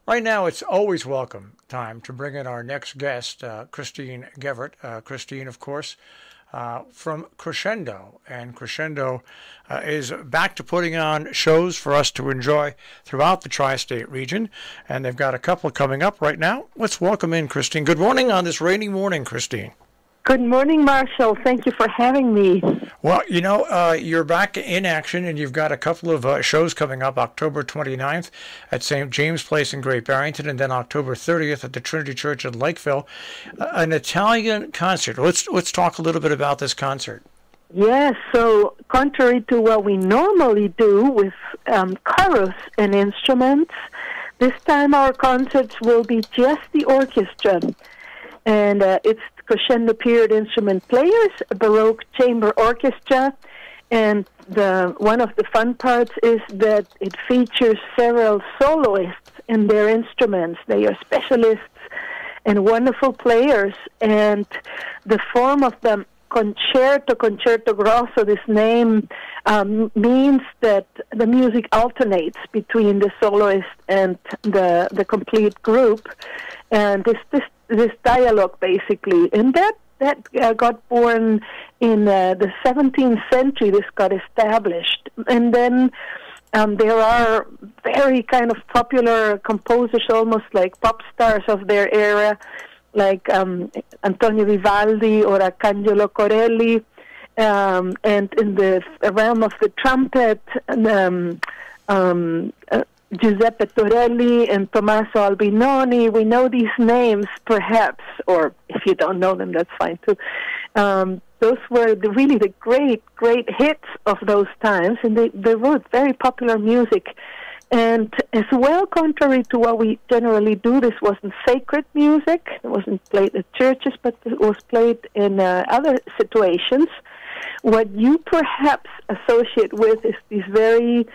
Right now, it's always welcome time to bring in our next guest, Christine Gevert. Christine, of course, from Crescendo. And Crescendo is back to putting on shows for us to enjoy throughout the tri-state region. And they've got a couple coming up right now. Let's welcome in Christine. Good morning on this rainy morning, Christine. Good morning, Marshall. Thank you for having me. Well, you're back in action, and you've got a couple of shows coming up, October 29th at St. James Place in Great Barrington, and then October 30th at the Trinity Church in Lakeville, an Italian concert. Let's talk a little bit about this concert. Yes, so contrary to what we normally do with chorus and instruments, this time our concerts will be just the orchestra. And it's Crescendo Period Instrument Players, a Baroque Chamber Orchestra, and one of the fun parts is that it features several soloists in their instruments. They are specialists and wonderful players, and the form of the concerto grosso, this name means that the music alternates between the soloist and the complete group, and this dialogue basically, and that got born in the 17th century. This got established, and then there are very kind of popular composers, almost like pop stars of their era, like Antonio Vivaldi or Arcangelo Corelli, and in the realm of the trumpet, Giuseppe Torelli and Tommaso Albinoni. We know these names, perhaps, or if you don't know them, that's fine too. Those were really the great hits of those times, and they wrote very popular music. And as well, contrary to what we generally do, this wasn't sacred music. It wasn't played at churches, but it was played in other situations. What you perhaps associate with is these very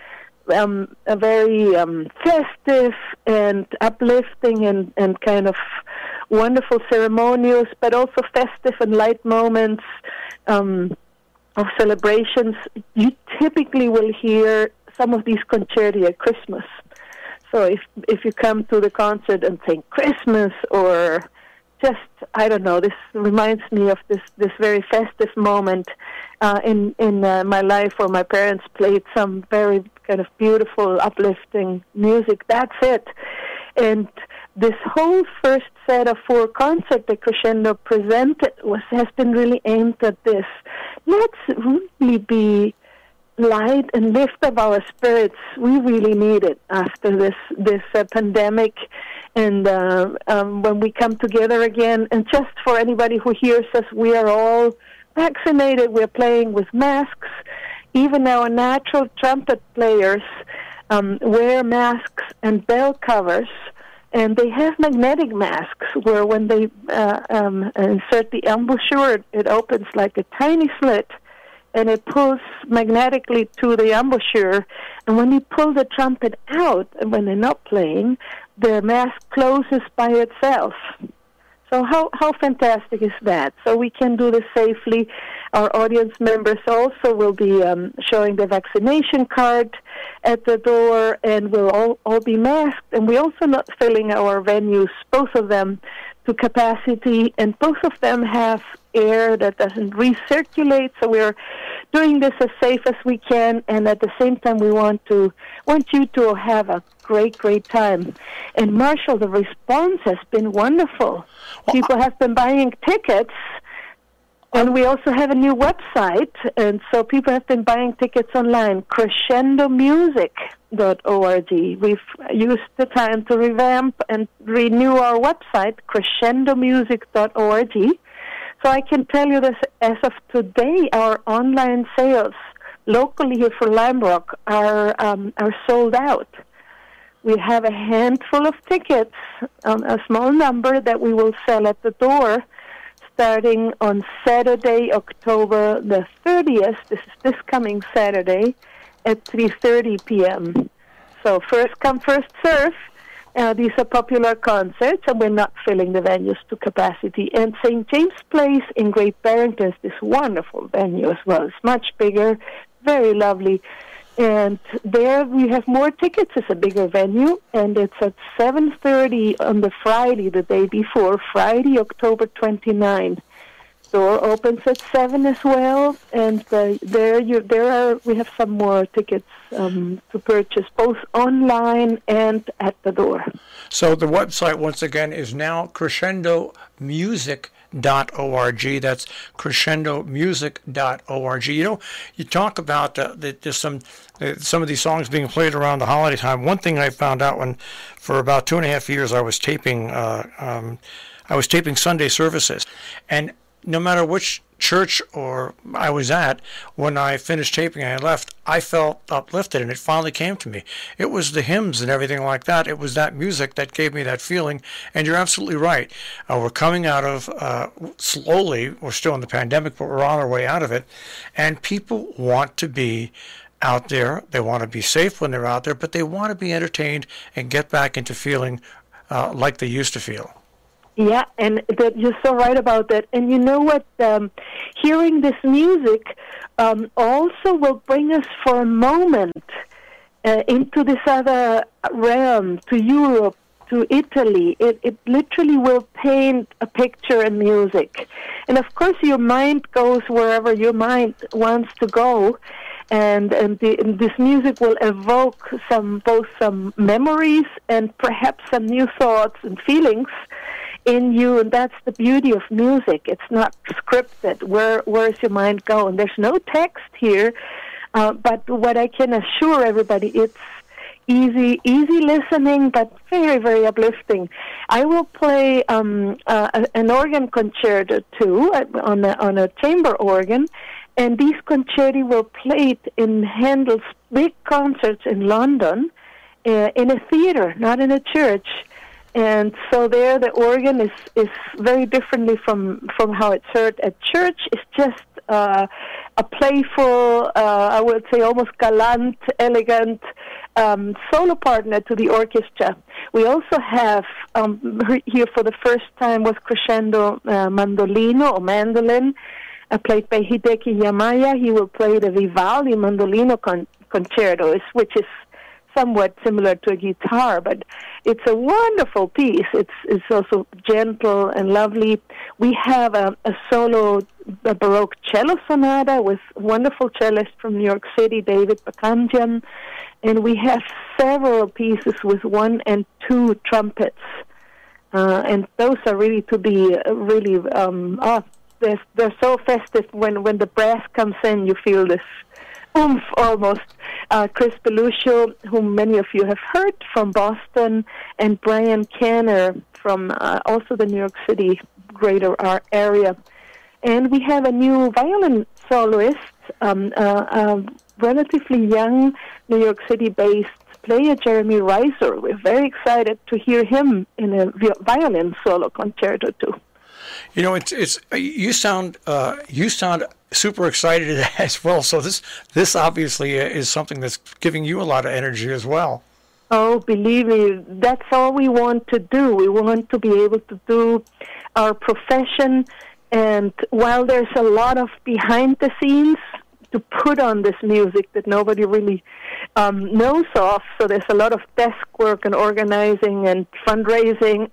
festive and uplifting and kind of wonderful ceremonials, but also festive and light moments of celebrations. You typically will hear some of these concerti at Christmas. So if you come to the concert and think Christmas or just, I don't know, this reminds me of this very festive moment in my life where my parents played some very kind of beautiful, uplifting music. That's it. And this whole first set of 4 concerts that Crescendo presented has been really aimed at this. Let's really be light and lift up our spirits. We really need it after this pandemic, and when we come together again. And just for anybody who hears us, we are all vaccinated. We're playing with masks. Even our natural trumpet players wear masks and bell covers, and they have magnetic masks where when they insert the embouchure, it opens like a tiny slit, and it pulls magnetically to the embouchure. And when you pull the trumpet out, and when they're not playing, the mask closes by itself. So how fantastic is that? So we can do this safely. Our audience members also will be showing the vaccination card at the door, and we'll all be masked. And we're also not filling our venues, both of them, to capacity, and both of them have air that doesn't recirculate. So we're doing this as safe as we can, and at the same time we want you to have a great time. And Marshall, the response has been wonderful. People have been buying tickets, and we also have a new website, and so people have been buying tickets online, crescendomusic.org. We've used the time to revamp and renew our website, crescendomusic.org. So I can tell you this, as of today, our online sales locally here for Lime Rock are sold out. We have a handful of tickets, a small number that we will sell at the door starting on Saturday, October the 30th. This is this coming Saturday at 3:30 p.m. So first come, first serve. These are popular concerts, and we're not filling the venues to capacity. And St. James Place in Great Barrington is this wonderful venue as well. It's much bigger, very lovely. And there we have more tickets. It's a bigger venue, and it's at 7:30 on the Friday, the day before, Friday, October 29. Door opens at 7 as well, and we have some more tickets to purchase, both online and at the door. So the website, once again, is now crescendomusic.org. That's crescendomusic.org. You know, you talk about there's some of these songs being played around the holiday time. One thing I found out for about 2.5 years, I was taping Sunday services, and no matter which church or I was at, when I finished taping and I left, I felt uplifted, and it finally came to me. It was the hymns and everything like that. It was that music that gave me that feeling, and you're absolutely right. We're coming out of, slowly, we're still in the pandemic, but we're on our way out of it, and people want to be out there. They want to be safe when they're out there, but they want to be entertained and get back into feeling like they used to feel. Yeah, and you're so right about that. And you know what? Hearing this music also will bring us for a moment into this other realm, to Europe, to Italy. It literally will paint a picture in music. And of course your mind goes wherever your mind wants to go. And this music will evoke both some memories and perhaps some new thoughts and feelings in you, and that's the beauty of music. It's not scripted. Where's your mind going? There's no text here, but what I can assure everybody, it's easy listening, but very, very uplifting. I will play an organ concerto too on a chamber organ, and these concerti were played in Handel's big concerts in London, in a theater, not in a church. And so there the organ is very differently from how it's heard at church. It's just a playful, I would say almost gallant, elegant solo partner to the orchestra. We also have here for the first time was Crescendo Mandolino or mandolin, played by Hideki Yamaya. He will play the Vivaldi Mandolino Concerto, which is somewhat similar to a guitar, but it's a wonderful piece. It's also gentle and lovely. We have a Baroque cello sonata with wonderful cellist from New York City, David Bakanjian, and we have several pieces with 1 and 2 trumpets, and those are really to be they're so festive. When the brass comes in, you feel this oomph almost. Chris Belushi, whom many of you have heard from Boston, and Brian Kenner from also the New York City greater area. And we have a new violin soloist, a relatively young New York City-based player, Jeremy Reiser. We're very excited to hear him in a violin solo concerto too. You know, it's you sound super excited as well. So this obviously is something that's giving you a lot of energy as well. Oh, believe me, that's all we want to do. We want to be able to do our profession, and while there's a lot of behind the scenes to put on this music that nobody really knows of, so there's a lot of desk work and organizing and fundraising,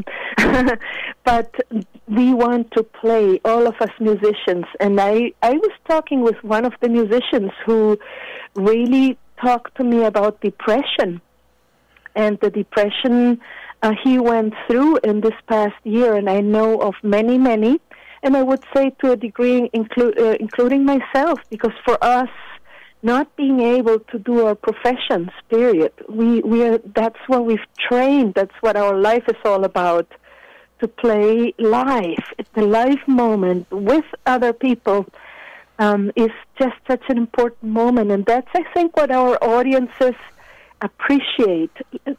but we want to play, all of us musicians. And I was talking with one of the musicians who really talked to me about depression, and the depression he went through in this past year, and I know of many, and I would say to a degree including myself, because for us, not being able to do our professions, period, that's what we've trained, that's what our life is all about, to play live. The live moment with other people is just such an important moment, and that's, I think, what our audiences appreciate,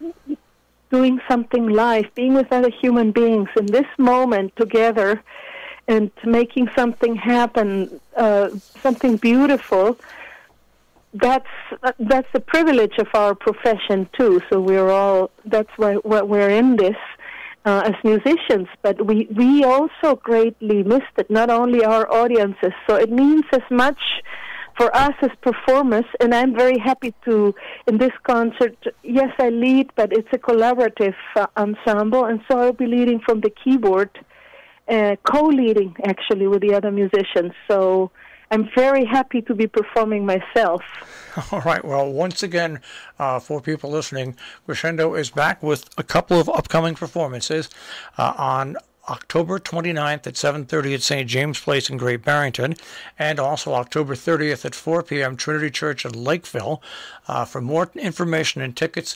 doing something live, being with other human beings in this moment together and making something happen, something beautiful. That's the privilege of our profession too. So that's why we're in this as musicians, but we also greatly missed it, not only our audiences. So it means as much for us as performers, and I'm very happy to, in this concert, yes, I lead, but it's a collaborative ensemble, and so I'll be leading from the keyboard, co-leading, actually, with the other musicians. So I'm very happy to be performing myself. All right. Well, once again, for people listening, Crescendo is back with a couple of upcoming performances on October 29th at 7:30 at St. James Place in Great Barrington, and also October 30th at 4 p.m. Trinity Church in Lakeville. For more information and tickets,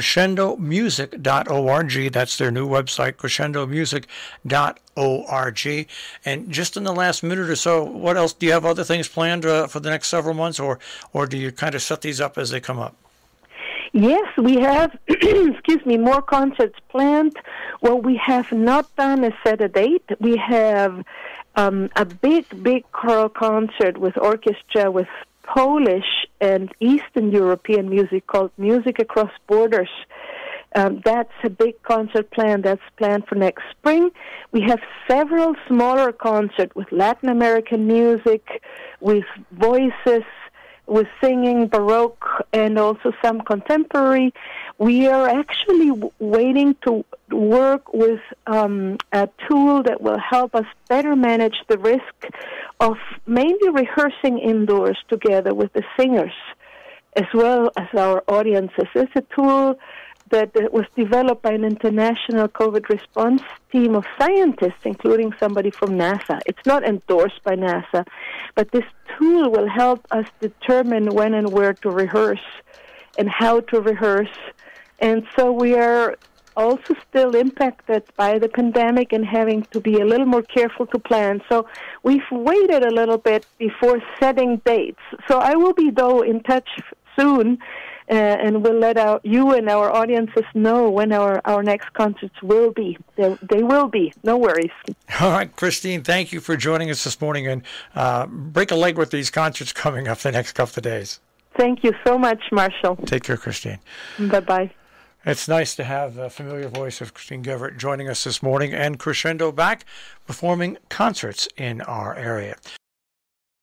crescendomusic.org. That's their new website, crescendomusic.org. And just in the last minute or so, what else? Do you have other things planned for the next several months, or do you kind of set these up as they come up? Yes, we have, more concerts planned. What we have not done is set a date. We have a big choral concert with orchestra with Polish and Eastern European music called Music Across Borders. That's a big concert plan. That's planned for next spring. We have several smaller concerts with Latin American music, with voices, with singing, Baroque, and also some contemporary. We are actually waiting to work with a tool that will help us better manage the risk of mainly rehearsing indoors together with the singers, as well as our audiences. It's a tool that was developed by an international COVID response team of scientists, including somebody from NASA. It's not endorsed by NASA, but this tool will help us determine when and where to rehearse and how to rehearse. And so we are also still impacted by the pandemic and having to be a little more careful to plan. So we've waited a little bit before setting dates. So I will be, though, in touch soon, and we'll let you and our audiences know when our next concerts will be. They will be. No worries. All right, Christine, thank you for joining us this morning, and break a leg with these concerts coming up the next couple of days. Thank you so much, Marshall. Take care, Christine. Bye-bye. It's nice to have the familiar voice of Christine Gevert joining us this morning, and Crescendo back performing concerts in our area.